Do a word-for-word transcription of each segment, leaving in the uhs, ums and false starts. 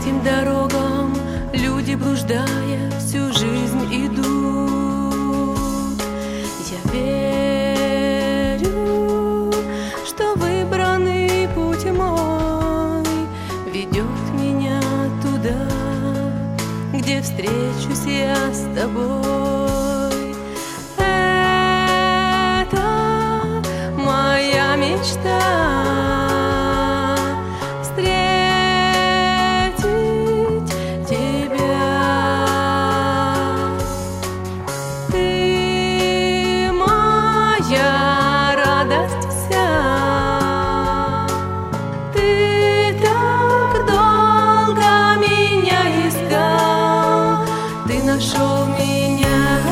этим дорогам люди, блуждая, всю жизнь идут. Я верю, что выбранный путь мой ведет меня туда, где встречусь я с тобой. Это моя мечта — встретить тебя. Ты моя радость вся. Ты так долго меня искал, ты нашел меня.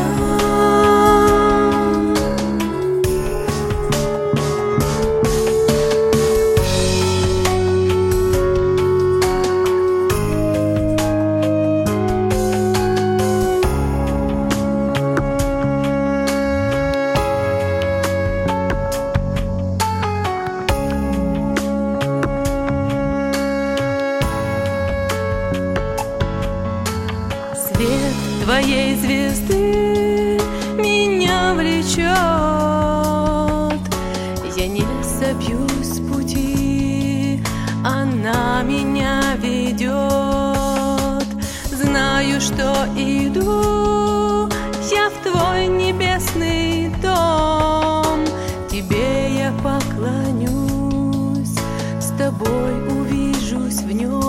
Свет твоей звезды меня влечет. Я не собьюсь с пути, она меня ведет. Знаю, что иду я в твой небесный дом. Тебе я поклонюсь, с тобой увижусь в нем.